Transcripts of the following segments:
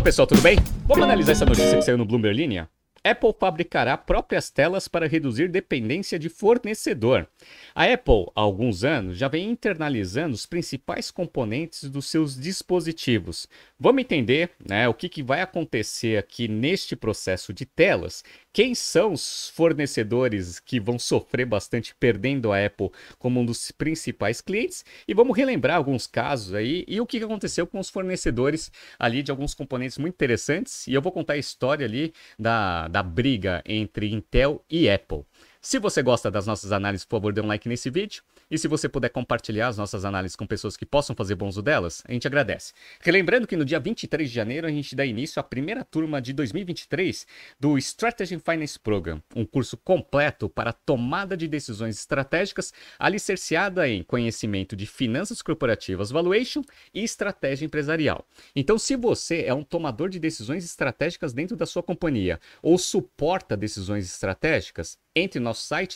Fala pessoal, tudo bem? Vamos analisar essa notícia que saiu no Bloomberg Linha? Apple fabricará próprias telas para reduzir dependência de fornecedor. A Apple, há alguns anos, já vem internalizando os principais componentes dos seus dispositivos. Vamos entender, o que vai acontecer aqui neste processo de telas, quem são os fornecedores que vão sofrer bastante perdendo a Apple como um dos principais clientes, e vamos relembrar alguns casos aí e o que aconteceu com os fornecedores ali de alguns componentes muito interessantes, e eu vou contar a história ali da briga entre Intel e Apple. Se você gosta das nossas análises, por favor, dê um like nesse vídeo. E se você puder compartilhar as nossas análises com pessoas que possam fazer bom uso delas, a gente agradece. Relembrando que no dia 23 de janeiro a gente dá início à primeira turma de 2023 do Strategy Finance Program, um curso completo para tomada de decisões estratégicas alicerciada em conhecimento de finanças corporativas, valuation e estratégia empresarial. Então, se você é um tomador de decisões estratégicas dentro da sua companhia ou suporta decisões estratégicas, entre no nosso site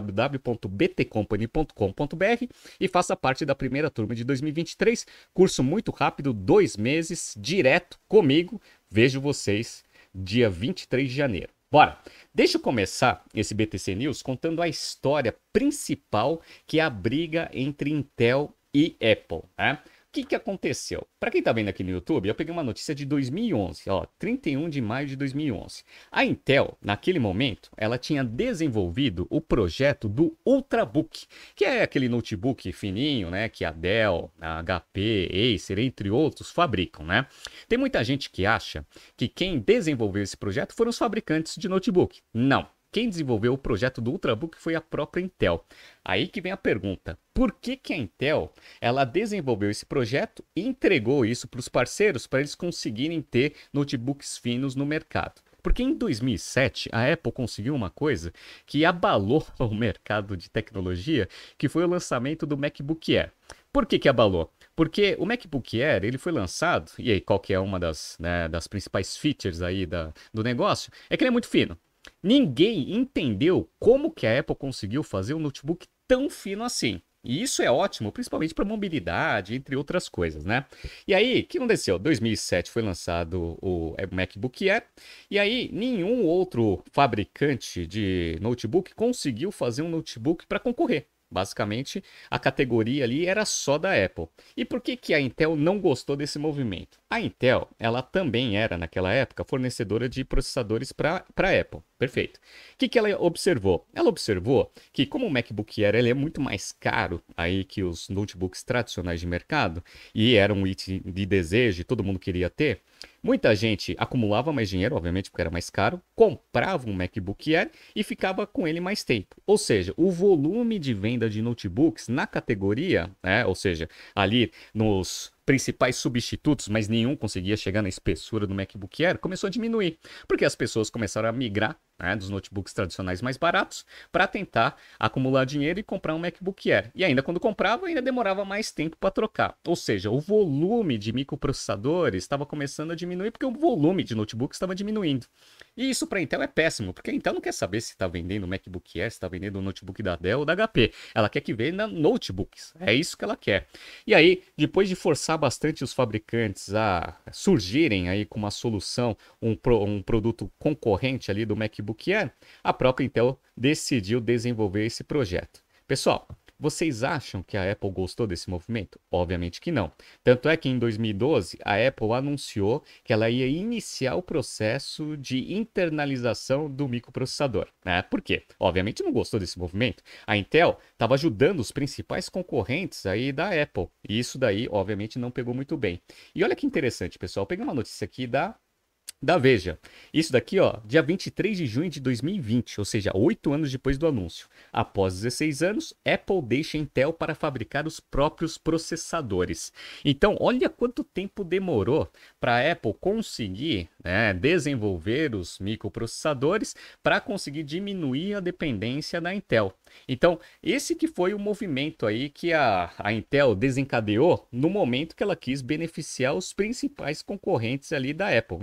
www.btcompany.com.br e faça parte da primeira turma de 2023. Curso muito rápido, 2 meses, direto comigo. Vejo vocês dia 23 de janeiro. Bora! Deixa eu começar esse BTC News contando a história principal, que é a briga entre Intel e Apple, né? O que aconteceu? Para quem está vendo aqui no YouTube, eu peguei uma notícia de 2011, 31 de maio de 2011. A Intel, naquele momento, ela tinha desenvolvido o projeto do Ultrabook, que é aquele notebook fininho, né, que a Dell, a HP, Acer, entre outros, fabricam, né? Tem muita gente que acha que quem desenvolveu esse projeto foram os fabricantes de notebook. Não. Quem desenvolveu o projeto do Ultrabook foi a própria Intel. Aí que vem a pergunta: por que a Intel ela desenvolveu esse projeto e entregou isso para os parceiros para eles conseguirem ter notebooks finos no mercado? Porque em 2007 a Apple conseguiu uma coisa que abalou o mercado de tecnologia, que foi o lançamento do MacBook Air. Por que abalou? Porque o MacBook Air ele foi lançado, e aí qual que é uma das principais features aí do negócio? É que ele é muito fino. Ninguém entendeu como que a Apple conseguiu fazer um notebook tão fino assim. E isso é ótimo, principalmente para mobilidade, entre outras coisas, né? E aí, o que aconteceu? Em 2007 foi lançado o MacBook Air, e aí nenhum outro fabricante de notebook conseguiu fazer um notebook para concorrer. Basicamente, a categoria ali era só da Apple. E por que a Intel não gostou desse movimento? A Intel, ela também era, naquela época, fornecedora de processadores para a Apple. Perfeito. O que ela observou? Ela observou que, como o MacBook Air ele é muito mais caro aí que os notebooks tradicionais de mercado, e era um item de desejo e todo mundo queria ter, muita gente acumulava mais dinheiro, obviamente porque era mais caro, comprava um MacBook Air e ficava com ele mais tempo. Ou seja, o volume de venda de notebooks na categoria, ou seja, ali nos principais substitutos, mas nenhum conseguia chegar na espessura do MacBook Air, começou a diminuir, porque as pessoas começaram a migrar dos notebooks tradicionais mais baratos para tentar acumular dinheiro e comprar um MacBook Air. E ainda quando comprava, ainda demorava mais tempo para trocar. Ou seja, o volume de microprocessadores estava começando a diminuir porque o volume de notebooks estava diminuindo. E isso para a Intel é péssimo, porque a Intel não quer saber se está vendendo o MacBook Air, se está vendendo o notebook da Dell ou da HP. Ela quer que venda notebooks. É isso que ela quer. E aí, depois de forçar bastante os fabricantes a surgirem aí com uma solução, um produto concorrente ali do MacBook Air, a própria Intel decidiu desenvolver esse projeto. Pessoal, vocês acham que a Apple gostou desse movimento? Obviamente que não. Tanto é que em 2012 a Apple anunciou que ela ia iniciar o processo de internalização do microprocessador. Por quê? Obviamente não gostou desse movimento. A Intel estava ajudando os principais concorrentes aí da Apple. E isso daí, obviamente, não pegou muito bem. E olha que interessante, pessoal. Eu peguei uma notícia aqui da Veja. Isso daqui, dia 23 de junho de 2020, ou seja, 8 anos depois do anúncio. Após 16 anos, Apple deixa Intel para fabricar os próprios processadores. Então, olha quanto tempo demorou para a Apple conseguir desenvolver os microprocessadores para conseguir diminuir a dependência da Intel. Então, esse que foi o movimento aí que a Intel desencadeou no momento que ela quis beneficiar os principais concorrentes ali da Apple. Então, a Apple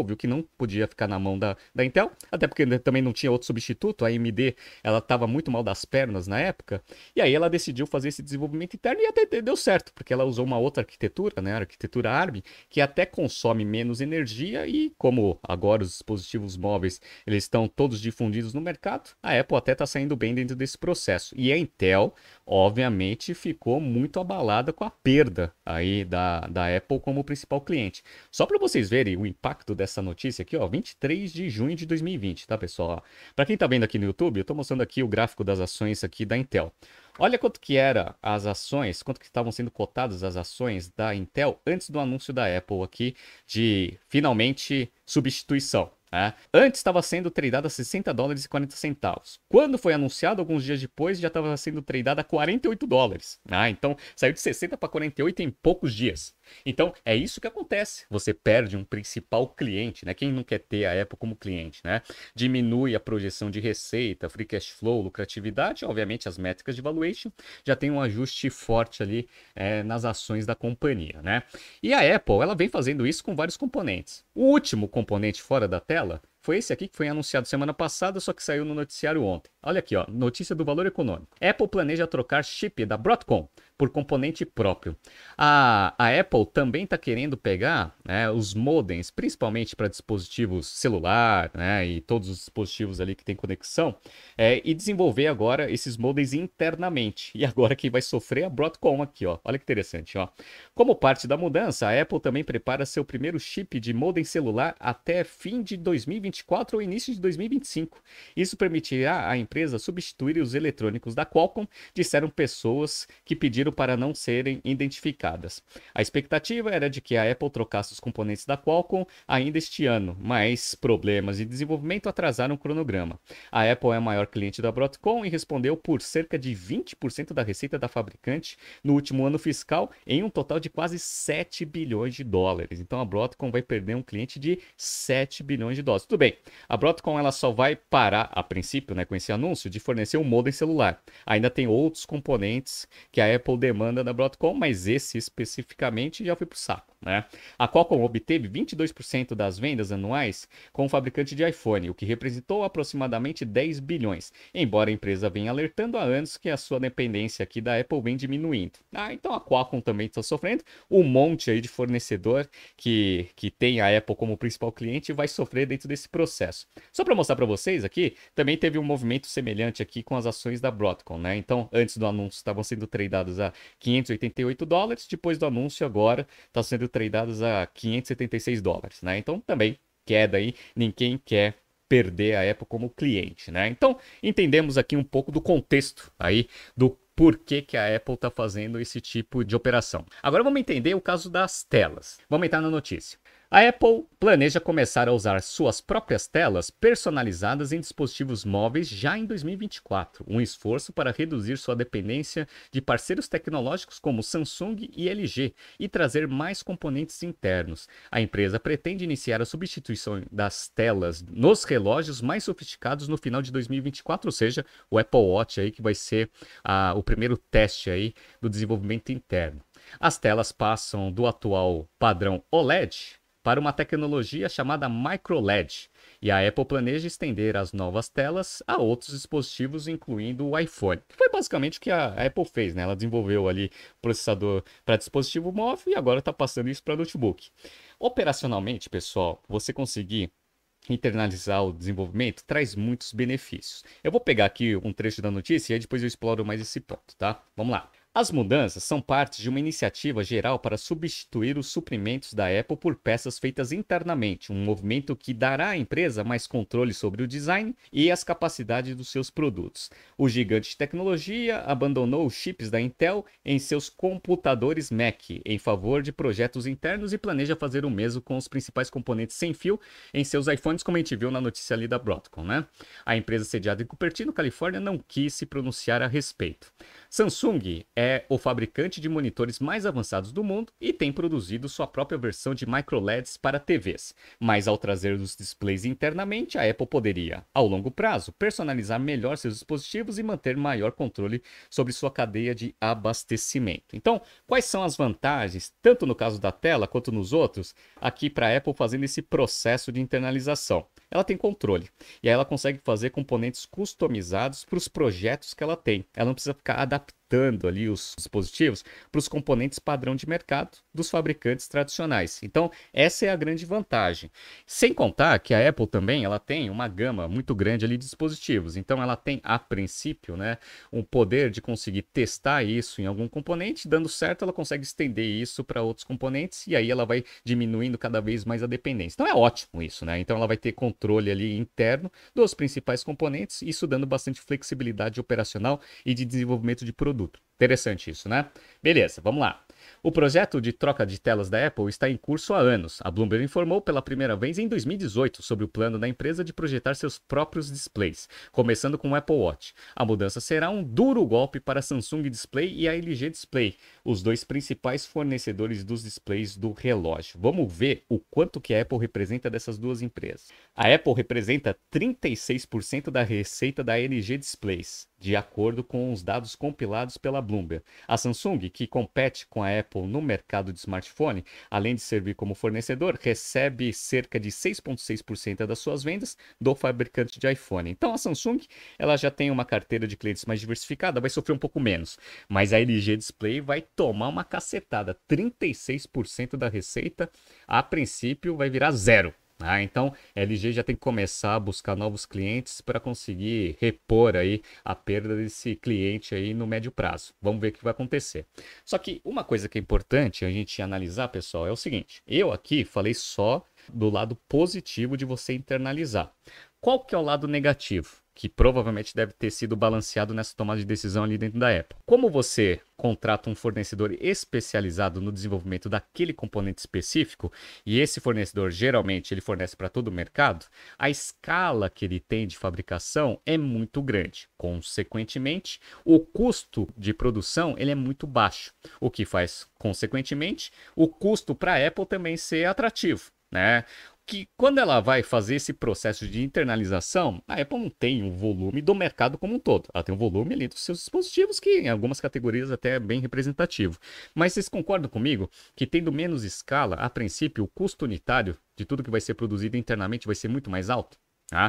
viu que não podia ficar na mão da Intel, até porque também não tinha outro substituto, a AMD, ela estava muito mal das pernas na época, e aí ela decidiu fazer esse desenvolvimento interno e até deu certo, porque ela usou uma outra arquitetura, né, a arquitetura ARM, que até consome menos energia e como agora os dispositivos móveis, eles estão todos difundidos no mercado, a Apple até está saindo bem dentro desse processo. E a Intel, obviamente, ficou muito abalada com a perda aí da Apple como principal cliente. Só para vocês verem o impacto dessa notícia aqui, ó, 23 de junho de 2020, tá, pessoal? Para quem está vendo aqui no YouTube, eu estou mostrando aqui o gráfico das ações aqui da Intel. Olha quanto que era as ações, quanto que estavam sendo cotadas as ações da Intel antes do anúncio da Apple aqui de finalmente substituição. Antes estava sendo tradada a 60 dólares e 40 centavos. Quando foi anunciado, alguns dias depois, já estava sendo tradada a 48 dólares. Então saiu de 60 para 48 em poucos dias. Então é isso que acontece. Você perde um principal cliente, né? Quem não quer ter a Apple como cliente, né? Diminui a projeção de receita, free cash flow, lucratividade, obviamente as métricas de valuation já tem um ajuste forte ali nas ações da companhia, né? E a Apple, ela vem fazendo isso com vários componentes. O último componente fora da tela foi esse aqui que foi anunciado semana passada, só que saiu no noticiário ontem. Olha aqui, ó, notícia do Valor Econômico. Apple planeja trocar chip da Broadcom por componente próprio. A Apple também está querendo pegar, né, os modems, principalmente para dispositivos celular, né, e todos os dispositivos ali que tem conexão, e desenvolver agora esses modems internamente. E agora quem vai sofrer é a Broadcom aqui, ó. Olha que interessante, ó. Como parte da mudança, a Apple também prepara seu primeiro chip de modem celular até fim de 2024 ou início de 2025. Isso permitirá à empresa substituir os eletrônicos da Qualcomm, disseram pessoas que pediram para não serem identificadas. A expectativa era de que a Apple trocasse os componentes da Qualcomm ainda este ano, mas problemas de desenvolvimento atrasaram o cronograma. A Apple é a maior cliente da Broadcom e respondeu por cerca de 20% da receita da fabricante no último ano fiscal, em um total de quase 7 bilhões de dólares. Então a Broadcom vai perder um cliente de 7 bilhões de dólares. Tudo bem, a Broadcom ela só vai parar, a princípio, né, com esse anúncio, de fornecer um modem celular. Ainda tem outros componentes que a Apple demanda da Broadcom, mas esse especificamente já foi pro saco, né? A Qualcomm obteve 22% das vendas anuais com o fabricante de iPhone, o que representou aproximadamente 10 bilhões, embora a empresa venha alertando há anos que a sua dependência aqui da Apple vem diminuindo. Então a Qualcomm também está sofrendo, um monte aí de fornecedor que tem a Apple como principal cliente vai sofrer dentro desse processo. Só para mostrar para vocês aqui, também teve um movimento semelhante aqui com as ações da Broadcom, né? Então, antes do anúncio estavam sendo tradeados a 588 dólares, depois do anúncio agora está sendo tradeados a 576 dólares, né? Então, também queda aí, ninguém quer perder a Apple como cliente, né? Então, entendemos aqui um pouco do contexto aí do por que a Apple está fazendo esse tipo de operação. Agora vamos entender o caso das telas. Vamos entrar na notícia. A Apple planeja começar a usar suas próprias telas personalizadas em dispositivos móveis já em 2024, um esforço para reduzir sua dependência de parceiros tecnológicos como Samsung e LG e trazer mais componentes internos. A empresa pretende iniciar a substituição das telas nos relógios mais sofisticados no final de 2024, ou seja, o Apple Watch aí que vai ser o primeiro teste aí do desenvolvimento interno. As telas passam do atual padrão OLED para uma tecnologia chamada MicroLED, e a Apple planeja estender as novas telas a outros dispositivos, incluindo o iPhone. Foi basicamente o que a Apple fez, né? Ela desenvolveu ali processador para dispositivo móvel e agora está passando isso para notebook. Operacionalmente, pessoal, você conseguir internalizar o desenvolvimento traz muitos benefícios. Eu vou pegar aqui um trecho da notícia e aí depois eu exploro mais esse ponto, tá? Vamos lá. As mudanças são parte de uma iniciativa geral para substituir os suprimentos da Apple por peças feitas internamente, um movimento que dará à empresa mais controle sobre o design e as capacidades dos seus produtos. O gigante de tecnologia abandonou os chips da Intel em seus computadores Mac em favor de projetos internos e planeja fazer o mesmo com os principais componentes sem fio em seus iPhones, como a gente viu na notícia ali da Broadcom, né? A empresa sediada em Cupertino, Califórnia, não quis se pronunciar a respeito. Samsung é o fabricante de monitores mais avançados do mundo e tem produzido sua própria versão de microLEDs para TVs. Mas ao trazer os displays internamente, a Apple poderia, ao longo prazo, personalizar melhor seus dispositivos e manter maior controle sobre sua cadeia de abastecimento. Então, quais são as vantagens, tanto no caso da tela quanto nos outros, aqui para a Apple fazendo esse processo de internalização? Ela tem controle e aí ela consegue fazer componentes customizados para os projetos que ela tem. Ela não precisa ficar adaptando ali os dispositivos para os componentes padrão de mercado dos fabricantes tradicionais. Então, essa é a grande vantagem. Sem contar que a Apple também ela tem uma gama muito grande ali de dispositivos. Então, ela tem, a princípio, né, um poder de conseguir testar isso em algum componente. Dando certo, ela consegue estender isso para outros componentes e aí ela vai diminuindo cada vez mais a dependência. Então, é ótimo isso, né? Então, ela vai ter controle ali interno dos principais componentes, isso dando bastante flexibilidade operacional e de desenvolvimento de produto. Interessante isso, né? Beleza, vamos lá. O projeto de troca de telas da Apple está em curso há anos. A Bloomberg informou pela primeira vez em 2018 sobre o plano da empresa de projetar seus próprios displays, começando com o Apple Watch. A mudança será um duro golpe para a Samsung Display e a LG Display, os dois principais fornecedores dos displays do relógio. Vamos ver o quanto que a Apple representa dessas duas empresas. A Apple representa 36% da receita da LG Displays, de acordo com os dados compilados pela Bloomberg. A Samsung, que compete com a Apple no mercado de smartphone, além de servir como fornecedor, recebe cerca de 6,6% das suas vendas do fabricante de iPhone. Então a Samsung ela já tem uma carteira de clientes mais diversificada, vai sofrer um pouco menos. Mas a LG Display vai tomar uma cacetada. 36% da receita, a princípio, vai virar zero. Então, a LG já tem que começar a buscar novos clientes para conseguir repor aí a perda desse cliente aí no médio prazo. Vamos ver o que vai acontecer. Só que uma coisa que é importante a gente analisar, pessoal, é o seguinte. Eu aqui falei só do lado positivo de você internalizar. Qual que é o lado negativo? Que provavelmente deve ter sido balanceado nessa tomada de decisão ali dentro da Apple. Como você contrata um fornecedor especializado no desenvolvimento daquele componente específico, e esse fornecedor geralmente ele fornece para todo o mercado, a escala que ele tem de fabricação é muito grande. Consequentemente, o custo de produção ele é muito baixo, o que faz, consequentemente, o custo para a Apple também ser atrativo, né? Que quando ela vai fazer esse processo de internalização, a Apple não tem um volume do mercado como um todo. Ela tem um volume ali dos seus dispositivos que em algumas categorias até é bem representativo. Mas vocês concordam comigo que tendo menos escala, a princípio o custo unitário de tudo que vai ser produzido internamente vai ser muito mais alto?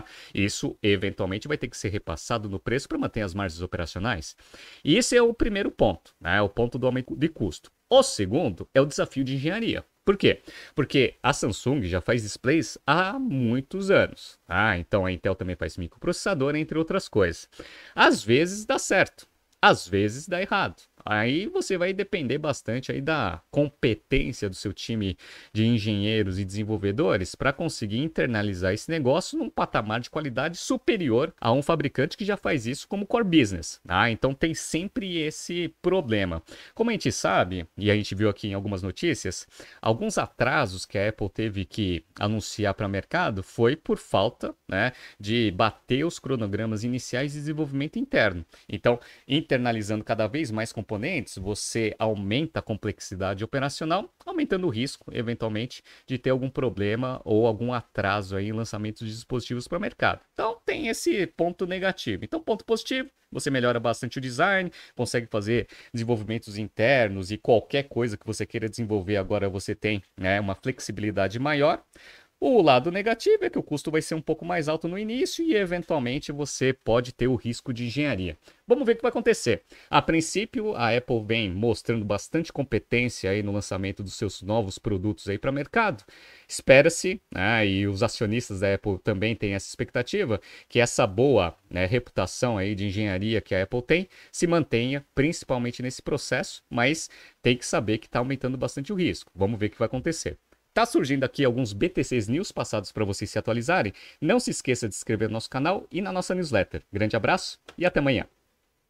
Isso eventualmente vai ter que ser repassado no preço para manter as margens operacionais. E esse é o primeiro ponto, né? O ponto do aumento de custo. O segundo é o desafio de engenharia. Por quê? Porque a Samsung já faz displays há muitos anos. Então a Intel também faz microprocessador, entre outras coisas. Às vezes dá certo, às vezes dá errado. Aí você vai depender bastante aí da competência do seu time de engenheiros e desenvolvedores para conseguir internalizar esse negócio num patamar de qualidade superior a um fabricante que já faz isso como core business. Então tem sempre esse problema. Como a gente sabe, e a gente viu aqui em algumas notícias, alguns atrasos que a Apple teve que anunciar para o mercado foi por falta, né, de bater os cronogramas iniciais de desenvolvimento interno. Então, internalizando cada vez mais componentes, você aumenta a complexidade operacional, aumentando o risco, eventualmente, de ter algum problema ou algum atraso aí em lançamentos de dispositivos para o mercado. Então, tem esse ponto negativo. Então, ponto positivo, você melhora bastante o design, consegue fazer desenvolvimentos internos e qualquer coisa que você queira desenvolver agora você tem, né, uma flexibilidade maior. O lado negativo é que o custo vai ser um pouco mais alto no início e, eventualmente, você pode ter o risco de engenharia. Vamos ver o que vai acontecer. A princípio, a Apple vem mostrando bastante competência aí no lançamento dos seus novos produtos aí para o mercado. Espera-se, e os acionistas da Apple também têm essa expectativa, que essa boa, né, reputação aí de engenharia que a Apple tem se mantenha, principalmente nesse processo, mas tem que saber que está aumentando bastante o risco. Vamos ver o que vai acontecer. Tá surgindo aqui alguns BTCs News passados para vocês se atualizarem. Não se esqueça de se inscrever no nosso canal e na nossa newsletter. Grande abraço e até amanhã.